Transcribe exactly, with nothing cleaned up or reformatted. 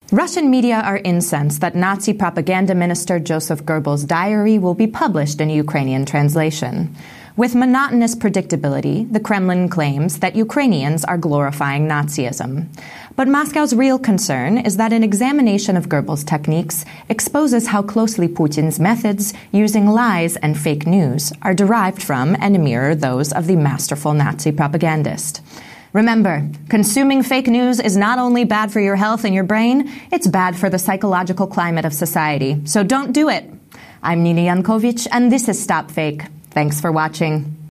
Russian media are incensed that Nazi propaganda minister Joseph Goebbels' diary will be published in Ukrainian translation. With monotonous predictability, the Kremlin claims that Ukrainians are glorifying Nazism. But Moscow's real concern is that an examination of Goebbels' techniques exposes how closely Putin's methods, using lies and fake news, are derived from and mirror those of the masterful Nazi propagandist. Remember, consuming fake news is not only bad for your health and your brain, it's bad for the psychological climate of society. So don't do it. I'm Nina Yankovic, and this is Stop Fake. Thanks for watching.